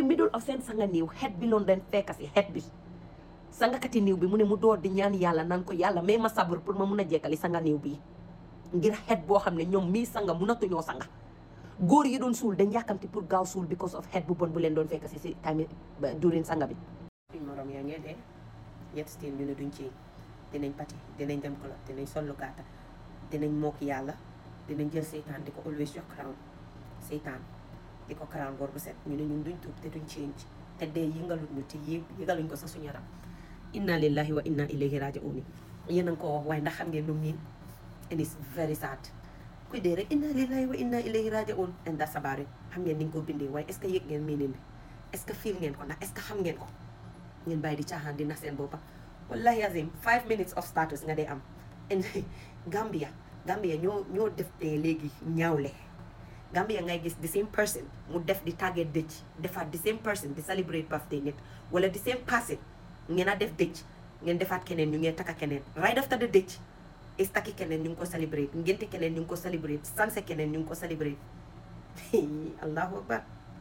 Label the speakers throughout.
Speaker 1: middle of seen sanga niiw xet bi loon leen fekk si xet bi sangakati niiw bi mu ne mu door di ñaan yàlla naan ko yàlla may ma sabur pour ma mun a jekkali sanga niiw bi ngir xet boo xam ne ñoom mii sanga munatuñoo sanga góor yi doon suul dañ yàkkamti pour gaaw suul because of xet bu bon bu leen doon fekk si time durin sanga bi suñ morom yaa ngee dee yet still ñu ne duñ ci dinañ pati dinañ dem club dinañ sollu gàtta dinañ mook yàlla dinañ jël seytaan di ko always jox crown seytaan di ko crown góor bu set ñu ne ñun duñ tuub te duñ change te dee yëngaluñ ñu te yëgaluñ ko sa suñu yaram inna lillahi wa inna ilayhi raji'un yéen a ngi ko wax waaye ndax xam ngeen lu miin and it's very sad kuy dee rek inna lillahi wa inna ilayhi raji'un and that's about it xam ngeen ni nga ko bindee waaye est-ce que yëg ngeen miinin bi est-ce que feel ngeen ko ndax est-ce que xam ngeen ko ngeen bàyyi di caaxaan di nax seen boppa wallahi azim 5 minutes of status nga dee am and Gambia ñoo def dee léegi ñaawle Gambia ngay gis the same person mu def di target dëj defaat the same person di celebrate birthday nit wala the same person ngeen a def dëj ngeen defaat keneen ñu ngeen taka keneen right after the dëj is takki keneen ñu ngi ko celebrate ngente keneen ñu ngi ko celebrate sanse keneen ñu ngi ko celebrate allahu akbar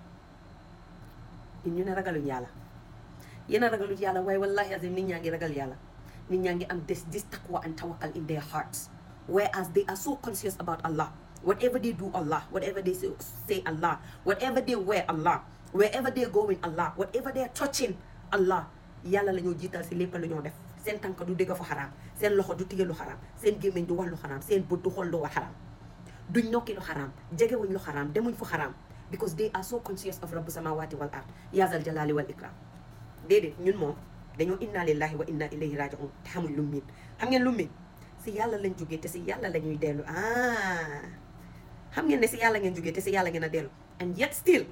Speaker 1: ñu ne ragaluñ yàlla yéen a ragaluñ yàlla waaye wallahi azim nit ñaa ngi ragal yàlla nit ñaa ngi am this taqwa and tawakkal in their hearts whereas they are so conscious about Allah. Whatever they do, Allah. Whatever they say, Allah. Whatever they wear, Allah. Wherever they're going, Allah. Whatever they're touching, Allah. Yàlla la ñoo jiital si lépp la ñoo def seen tànk du dégg fa xaraam seen loxo du tige lu xaraam seen gémmiñ du wax lu xaraam seen bët du xool lu wax xaraam duñ nokki lu xaraam jegewuñ lu xaraam demuñ fu xaraam because they are so conscious of rabbu samawati wal ard yaazal jalali wal ikram déedéet ñun moom dañoo inna lillahi wa inna ilayhi raji'un te xamuñ lu miin xam ngeen lu miin si yàlla lañ jógee te si yàlla la ñuy dellu xam ngeen ne si yàlla ngeen jógee te si yàlla ngeen a dellu and yet still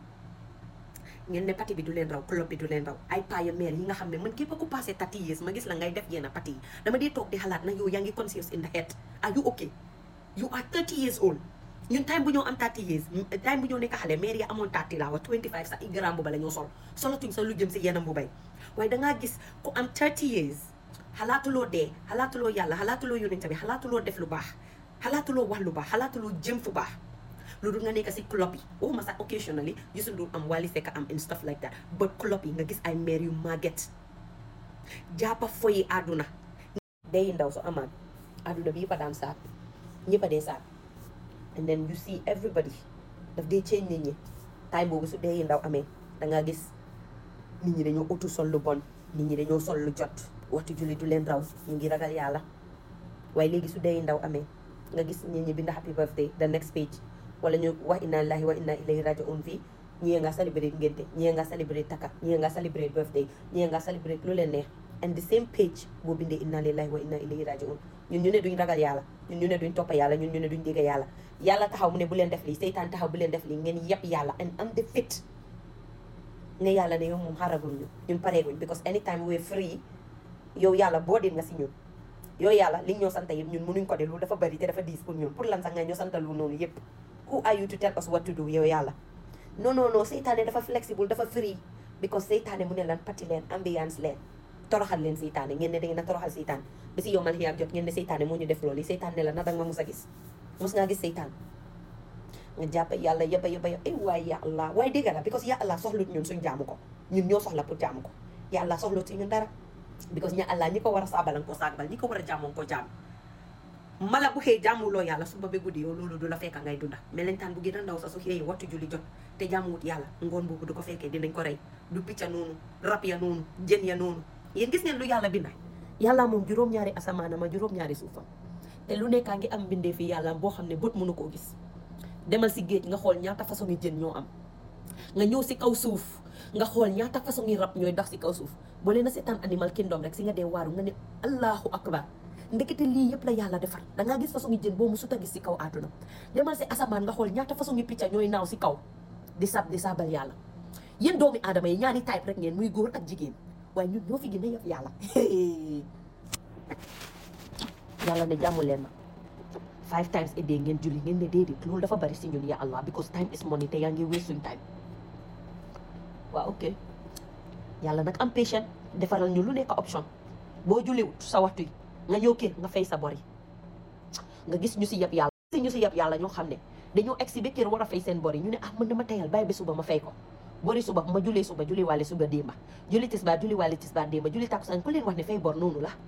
Speaker 1: ngeen ne pati bi du leen raw club bi du leen raw ay paaya mère yi nga xam ne man képp ku passé 30 years ma gis la ngay def yenn pati yi dama dee toog di xalaat na yow yaa ngi conscious in the head are you okay you are 30 years old ñun time bu ñoo am 30 years time bu ñoo nekk xale mère yi amoon 30 laa wa 25 sax i grand bu ba la ñoo solatuñ sa lu jëm si yenn bu bay waaye dangaa gis ku am 30 years xalaatuloo dee xalaatuloo yàlla xalaatuloo yonent bi xalaatuloo def lu baax xalaatuloo wax lu baax xalaatuloo jëm fu baax lu dul nga nekk si club yi waxuma sax occasionally Youssou Ndour am Wally Seck am and stuff like that but club yi nga gis ay mère yu màgget jàppa foyi àdduna day ndaw so amaat àdduna bi yëpp a daan saat ñëpp a dee saat and then you see everybody daf dee change nit ñi time boobu su dee ndaw amee dangaa gis nit ñi dañoo utu sol lu bon nit ñi dañoo sol lu jot waxtu julli du leen raw ñu ngi ragal yàlla waaye léegi su dee ndaw amee nga gis nit ñi bind happy birthday the next page wala ñu wax inna lillahi wa inna ilayhi raji'un fii ñii nga celebrate ngénte ñii nga celebrate taka ñii nga celebrate birthday ñii nga celebrate lu leen neex and the same page boo bindee inna lillahi wa inna ilayhi raji'un ñun ñu ne duñ ragal yàlla ñun ñu ne duñ toppa yàlla ñun ñu ne duñ dégg yàlla yàlla taxaw mu ne bu leen def lii seytaan taxaw bu leen def lii ngeen yeb yàlla and am the fit ne yàlla ne yow moom xaragul ñu ñun pareeguñ because anytime we're free yow yàlla boo din nga si ñun yow yàlla li ñoo santa yëpp ñun mënuñ ko de loolu dafa bari te dafa diis pour ñun pour lan sax nga ñoo santa lu noonu yëpp who are you to tell us what to do yow yàlla non seytaane dafa flexible dafa free because seytaane mu ne lan pati leen ambiance leen toroxal leen seytaane ngeen ne da ngeen a toroxal seytaane ba si yow mal xiyaam jot ngeen ne seytaane moo ñu def loolu seytaane ne la na danga ma mus a gis mus ngaa gis seytaane nga jàpp yàlla yëba ay waay ya allah waaye dégg la because ya allah soxlut ñun suñ jaamu ko ñun ñoo soxla pour jaamu ko ya allah soxlut si ñun dara because ña allah ñi ko war a saabalan ko saabal ñi ko war a jaamoon ko jaam mala bu xëy jaamuloo yàlla suba ba guddi yow loolu du la fekka ngay dunda melentaan bu gën a ndaw sa su xëyee waxtu julli jot te jaamuwut yàlla ngoon boobu du ko fekkee dinañ ko rey du picca noonu rab ya noonu jën ya noonu yéen gis ngeen lu yàlla binda yàlla moom juróom-ñaari asamaanama juróom-ñaari suufam te lu nekkaa ngi am bindee fi yàlla boo xam ne bët mënu koo gis demal si géej nga xool ñaata façon ngi jën ñoo am nga ñëw si kaw suuf nga xool ñaata façon ngi rab ñooy dox si kaw suuf boo leen a seetaan animal kingdom rek si nga dee waaru nga ne allahu akbar ndekete lii yëpp la yàlla defar dangaa gis façon ngi jën boo mu suta gis si kaw àdduna demal si asamaan nga xool ñaata façon ngi picca ñooy naaw si kaw di saabal yàlla yéen doomi aadama yi ñaari type rek ngeen muy góor ak jigéen waaye ñun ñoo fi gën a yëf yàlla yàlla ne jàmmu leen ma 5 times a day ngeen julli ngeen ne déedéet loolu dafa bari si ñun ya allah because time is money te yaa ngi waste suñ time waaw ok yàlla nag am patient defaral ñu lu nekk option boo julliwut sa waxtu yi nga ñëw kër nga fay sa bor yi nga gis ñu si yab yàlla ñoo xam ne dañoo egg si ba kër war a fay seen bor yi ñu ne ah man dama tayal bàyyi ba suba ma fay ko bori suba ma julli suba julli wàlle suba démba julli tisbaar julli wàlle tisbaar démba julli takkusaan ku leen wax ne fay bor noonu la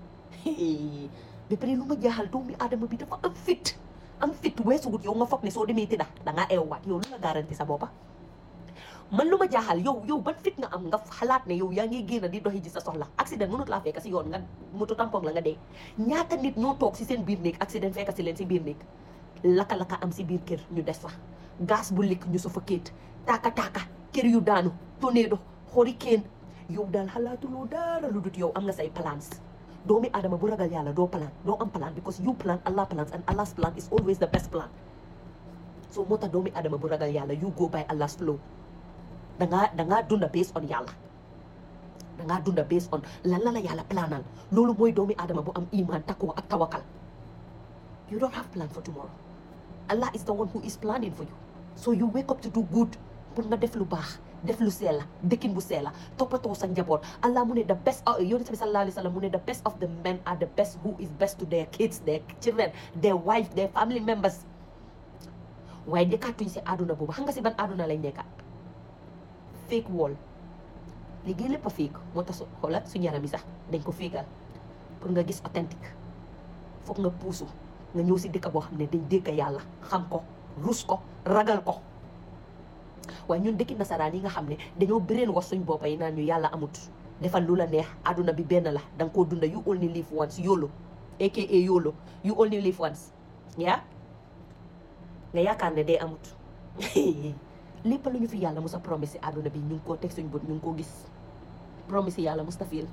Speaker 1: ba pare lu ma jaaxal doomi aadama bi dafa am fit weesugut yow nga foog ne soo demee tëdda dangaa eewaat yow lu nga garanti sa boppa man lu ma jaaxal yow ban fit nga am nga xalaat ne yow yaa ngi génn di doxi ji sa soxla accident mënut laa fekk si yoon nga moto tampon la nga dee ñaata nit ñoo toog si seen biir néeg accident fekk si leen si biir néeg laka am si biir kër ñu des fa gaz bu likk ñu suffocate taaka kër yu daanu tornado hurricane yow daal xalaatuloo dara lu dut yow am nga say plans doomi adama bu ragal yàlla doo am plan because you plan Allah plans and Allah's plan is always the best plan so moo tax doomi adama bu ragal yàlla you go by Allah's flow dangaa dunda based on yàlla dangaa dunda based on lan la yàlla planal loolu mooy doomi adama bu am iman takwa ak tawakal you don't have plan for tomorrow Allah is the one who is planning for you so you wake up to do good pour nga def lu baax def lu seela dëkkin bu seela toppatoo sa njaboot Allah mu ne the best yonent bi sallallahu alayhi wa sallam mu ne the best of the men are the best who is best to their kids their children their wife their family members waaye dëkkaatuñ si àdduna boobu xam nga si ban àdduna lañ nekka fake wall liggéey lépp a fake moo tax xoolal suñu yaram yi sax dañ ko féegal pour nga gis authentique foog nga puusu nga ñëw si dëkk boo xam ne dañ dégg yàlla xam ko rus ko ragal ko waaye ñun dëkki nasaraan yi nga xam ne dañoo brain wax suñ boppa yi naan ñu yàlla amut defal lu la neex àdduna bi benn la da nga koo dunda you only live once YOLO aka YOLO you only live once yaa nga yaakaar ne day amut lépp lu ñu fi yàlla musa promise àdduna bi ñu ngi koo teg suñ bët ñu ngi koo gis promise yàlla mustafil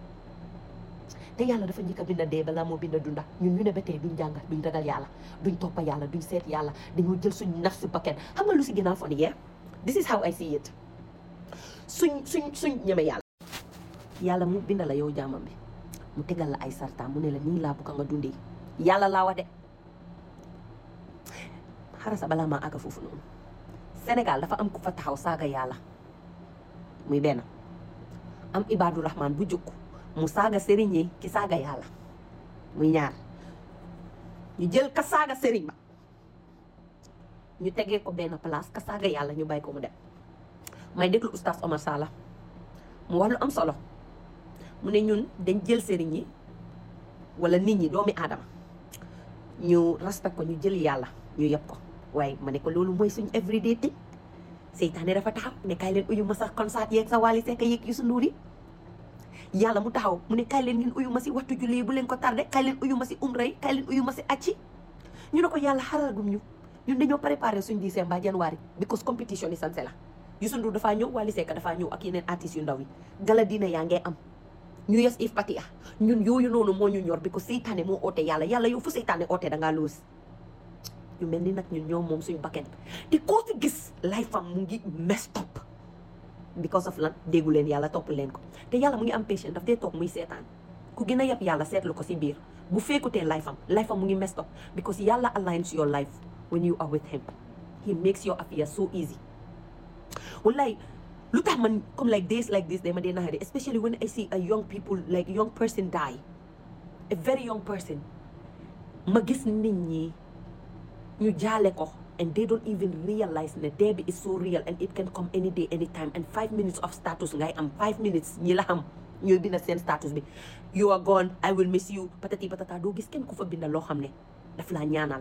Speaker 1: te yàlla dafa njëkk a binda dee balaa moo binda dunda ñun ñu ne ba tey duñ jàngat duñ ragal yàlla duñ toppa yàlla duñ seet yàlla dañoo jël suñ naf si bakken xam nga lu si gën a fon yee this is how I see it suñ ñeme yàlla mu binda la yow jaamam bi mu tegal la ay sarta mu ne la nii laa bugg nga dundee yàlla laa wax de xara sa balaa maa àgga foofu noonu Sénégal dafa am ku fa taxaw saaga yàlla muy benn am Ibadu Rahman bu jukk mu saaga sëriñ yi ki saaga yàlla muy ñaar ñu jël ka saaga sëriñ ba ñu tegee ko benn place ka saaga yàlla ñu bàyyi ko mu dem may déglu oustaz Omar Sala mu wax lu am solo mu ne ñun dañ jël sëriñ yi wala nit ñi doomi aadama ñu respect ko ñu jël yàlla ñu yëpp ko waaye ma ne ko loolu mooy suñ everyday thing seytaane dafa taxaw ne kaay leen uyu ma sa concert yeeg sa Wally Seck yeeg Youssou Ndour yi yàlla mu taxaw mu ne kaay leen ngeen uyu ma si waxtu julli bu leen ko tardé kaay leen uyu ma si umra yi kaay leen uyu ma si acci ñu ne ko yàlla xaralagum ñun dañoo préparé suñ décembre janvier because competition yi sanse la Youssou Ndour dafaa ñëw Wally Seck dafaa ñëw ak yeneen artistes yu ndaw yi gala dina yaa ngee am ñu yes if pati ñun yooyu noonu moo ñu ñor because seytaane moo oote yàlla yow fu seytaane oote dangaa loos ñu mel ni nag ñun ñoom moom suñu bakken te koo fi gis life am mu ngi messed up because of lan déggu leen yàlla topp leen ko te yàlla mu ngi am patient daf dee toog muy seetaan ku gën a yab yàlla seetlu ko si biir bu fekkutee life am mu ngi messed up because yàlla aligns your life when you are with him he makes your affairs so easy wallaay lu tax man comme like days like this dama dee naxari especially when I see a young people like young person die a very young person ma gis nit ñi ñu jaale ko and they don't even realize ne dee bi is so real and it can come any day any time and 5 minutes of status ngay am 5 minutes ñi la xam ñooy binda seen status bi you are gone I will miss you patati patata doo gis kenn ku fa binda loo xam ne daf laa ñaanal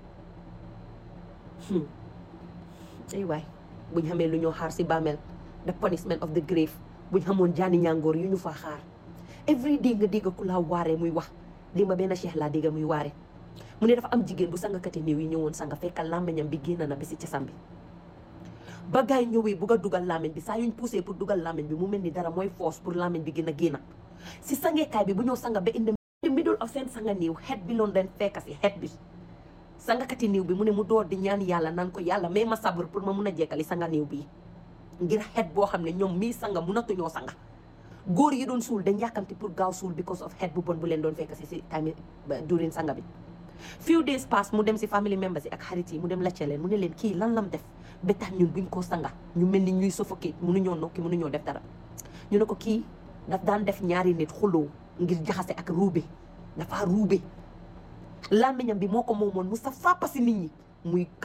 Speaker 1: ay waay buñ xamee lu ñoo xaar si bàmmeel the punishment of the grave buñ xamoon jaani ñàngoor yu ñu fa xaar every day nga dégg ku laa waaree muy wax li ma benn cheikh laa dégg muy waare mu ne dafa am jigéen bu sangakati néew yi ñëwoon sanga fekkal làmmiñam bi génn na ba si casam bi ba gaay ñëwee bugg a dugal làmmiñ bi saa yuñ poussé pour dugal làmmiñ bi mu mel ni dara mooy force pour làmmiñ bi gën a génn si sangeekaay bi bu ñëw sanga ba in the middle of seen sanga néew xet bi loon leen fekka si xet bi sangakati néew bi mu ne mu door di ñaan yàlla naan ko yàlla may ma sabur pour ma mun a jekkali sanga néew bi ngir xet boo xam ne ñoom mii sanga munatuñoo sanga góor yi doon suul dañ yàkkamti pour gaaw suul because of xet bu bon bu leen doon fekk si time during sanga bi few days pass mu dem si family members yi ak xarit yi mu dem lacce leen mu ne leen kii lan lam def ba tax ñun buñ ko sanga ñu mel ni ñuy suffocate mënuñoo nokki mënuñoo def dara ñu ne ko kii daf daan def ñaari nit xuloo ngir jaxase ak ruube dafa ruube làmmiñam bi moo ko moomoon mu sa fàppa si nit ñi muy kàcca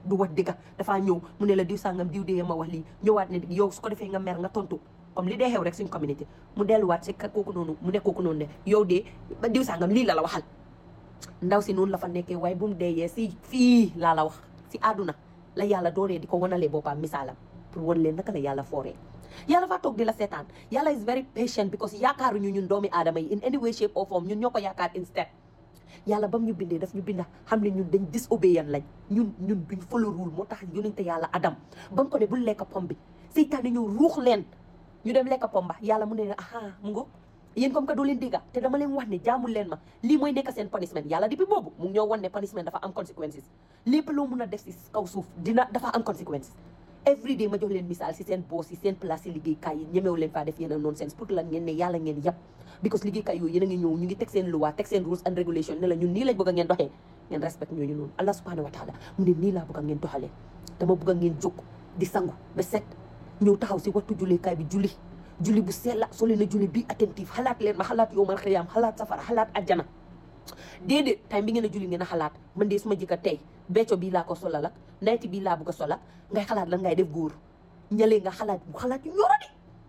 Speaker 1: du wax dëgga dafaa ñëw mu ne la diw sàngam diw dee ma wax lii ñëwaat ne yow su ko defee nga mer nga tontu comme li dee xew rek suñ communauté mu delluwaat si kooku noonu mu ne kooku noonu ne yow de diw sàngam lii la waxal ndaw si noonu la fa nekkee waaye bu mu deeyee si fii laa la wax si àdduna la yàlla dooree di ko wanalee boppam misaalam pour wan leen naka la yàlla fooree yàlla faa toog di la seetaan yàlla is very patient because yaakaaruñu ñun doomi aadama yi in any way shape or form ñun ñoo ko yaakaar instead yàlla bam ñu bindee daf ñu binda xam ne ñun dañ disobéyan lañ ñun duñ follow rule moo tax yonente yàlla adam bam ko ne bul lekk pom bi seytaane ñëw ruux leen ñu dem lekk pom ba yàlla mu ne aha mu ngo yéen comme que doo leen dégga te dama leen wax ne jaamul leen ma lii mooy nekk seen punishment yàlla depuis boobu mu ngi ñoo wan ne punishment dafa am consequences lépp loo mun a def si kaw suuf dafa am consequences every day ma jox leen misaal si seen boss si seen place si liggéeykaay yi ñemewu leen faa def yenn nonsense pour lan ngeen ne yàlla ngeen yàpp because liggéeykaay yooyu yéen a ngi ñëw ñu ngi teg seen loi teg seen rules and regulation ne la ñun nii lañ bëgg a ngeen doxee ngeen respect ñooñu noonu Allah subhanahu wa taala mu ne nii laa bëgg a ngeen doxalee dama bëgg a ngeen jóg di sangu ba set ñëw taxaw si wattu julleekaay bi julli bu sella soo leen a julli bi attentif xalaat leen ma xalaat yowmal xiyaam xalaat safara xalaat ajjana déedéet time bi ngeen a julli ngeen a xalaat man de suma jëkka tey becco bii laa ko solal ak nayti bii laa bëgg a solal ngay xalaat lan ngay def góor ñalee nga xalaat bu xalaat yu ñoro di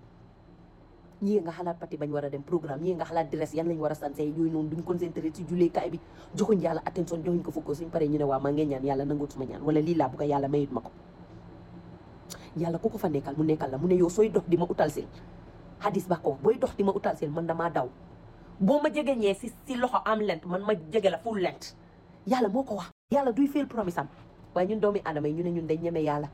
Speaker 1: ñii nga xalaat parti bañ war a dem programme ñii nga xalaat dress yan lañ war a sanse yooyu noonu duñ concentré ci julleekaay bi joxuñ yàlla attention joxuñ ko fukko suñ paree ñu ne waa maa ngi ñaan yàlla nangut suma ñaan wala lii laa bëgg yàlla mayut ma ko yàlla ku ko fa nekkal mu nekkal la mu ne yow sooy dox di ma utal sil hadis ba ko booy dox di ma utal sil man damaa daw boo ma jegeñee si loxo am lent man ma jege la full lent yàlla moo ko wax yàlla duy fail promise am waaye ñun doomi aadama yi ñu ne ñun dañ ñeme yàlla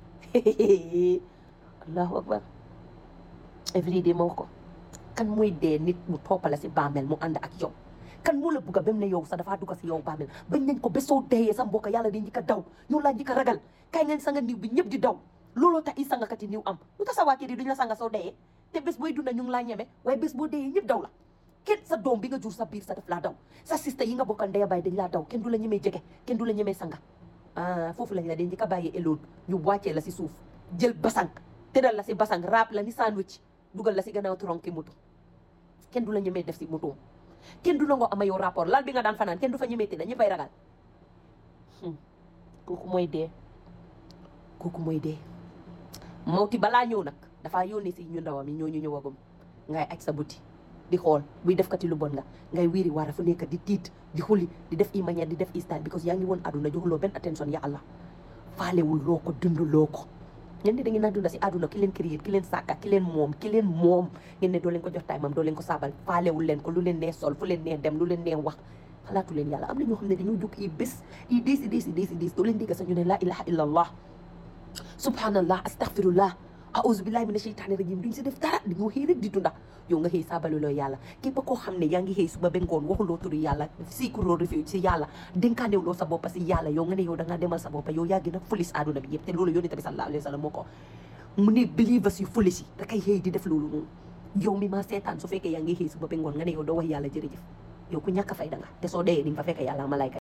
Speaker 1: allahu akbar every day ma wax ko kan mooy dee nit mu toppala si bàmmeel mu ànd ak yow kan moo la bugga bam ne yow sax dafaa dugga si yow bàmmeel bañ nañ ko ba soo deeyee sa mbokk yàlla di njëkk a daw ñoo laa njëkk a ragal kaay ngeen sanga niw bi ñëpp di daw looloo tax i sangakat yi niw am lu tax sa waa kër yi duñ la sanga soo deeyee te bés booy dunda ñu ngi laa ñeme waaye bés boo deeyee ñëpp daw la kenn sa doom bi nga jur sa biir sa def laa daw sa sista yi nga bokkal ndeya baay dañ laa daw kenn du la ñemee jege kenn du la ñemee sanga foofu lañ la dee njëkk a bàyyee eloon ñu wàccee la si suuf jël basang tëral la si basang raab la ni sandwich dugal la si gannaaw tronc ki moto kenn du la ñemee def si moto kenn du la ngoo ama yow rapport lal bi nga daan fanaan kenn du fa ñemee tëdda ñëppay ragal kooku mooy dee mawti balaa ñëw nag dafaa yónnee si ñu ndawam yi ñooñu ñëwagum ngay aj sa buti di xool buy def kati lu bon nga ngay wiiri war a fu nekk di tiit di xuli di def i manière di def i style because yaa ngi woon àdduna joxuloo benn attention ya Allah faalewul loo ko dunduloo ko ngeen ne da ngeen naa dunda si àdduna ki leen créer ki leen sàkka ki leen moom ngeen ne doo leen ko jox taymam doo leen ko saabal faalewul leen ko lu leen nee sol fu leen nee dem lu leen nee wax xalaatu leen yàlla am na ñoo xam ne dañoo jóg i bés i diis doo leen dégg sax ñu ne laa ilaha illa allah subhanallah astaghfirullah a'udhu billahi minash shaytani rajim duñ si def dara di nga xëy rek di dunda yow nga xëy saabaluloo yàlla képp koo xam ne yaa ngi xëy suba ba ngoon waxuloo turi yàlla siikuroo refuge si yàlla dénkaanewuloo sa boppa si yàlla yow nga ne yow da ngaa demal sa boppa yow yaa gën a fulis àdduna bi yëpp te loolu yonent bi sallallahu alayhi wa sallam moo ko mu ne believers yu fulis yi da kay xëy di def loolu noonu yow mi maa seetaan su fekkee yaa ngi xëy suba ba ngoon nga ne yow doo wax yàlla jërëjëf yow ku ñàkk fayda nga te soo dee di nga fa fekk yàlla malaayka